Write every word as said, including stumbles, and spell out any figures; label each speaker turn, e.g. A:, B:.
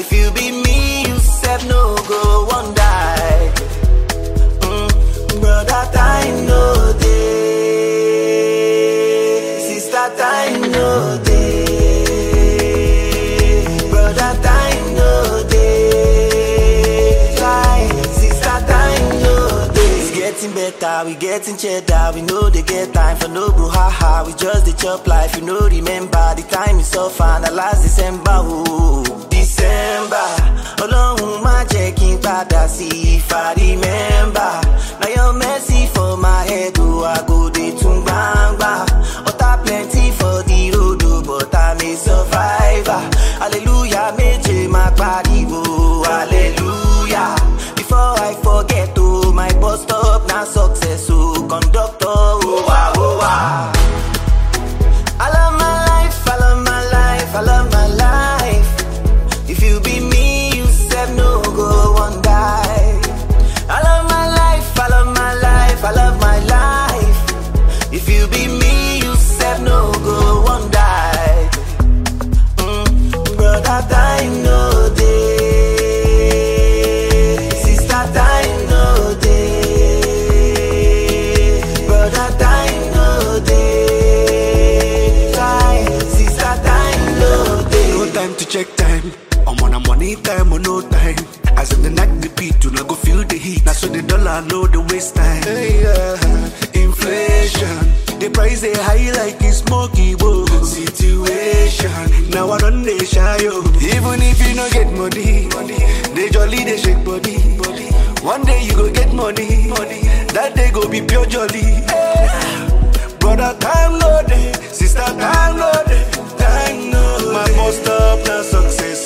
A: If you be me, you said no go one die. Mm, brother, time no day. Sister, time no day. Brother, time no day. Time, sister, time no day. It's getting better, we getting cheddar. We know they get time for no brouhaha. We just the chop life, you know. Remember the time is so far, the last December. Ooh, December. Ọlọ́run má jẹ́ kí n padà sí if I remember. Now your mercy for my head, oh, I go dey tún gbangba. Ọ̀tá plenty for the road, oh, but I'm a survivor. Hallelujah, méje má pariwo, hallelujah. Before I forget, oh, my bus stop na success, oh, conductor, oh, wow, oh, wow. I love my life, I love my life, I love my life. If you be me, you said no go one die. I love my life, I love my life, I love my life. If you be me, you said no go one die. Mm, brother, time no day. Sister, time no day. Brother, time no day. Time, sister, time no day.
B: No time to check time. I'm on a money time or no time. As in the night the beat, do not go feel the heat. Now so the dollar know the waste time. Hey, uh, inflation, the price they high like it's smoky bowl. Situation, now I run they shy yo. Even if you no get money, money, they jolly they shake body. body. One day you go get money, money. That day go be pure jolly. Hey. Brother, time no day, sister, time no day, time no day. My boss stop the success.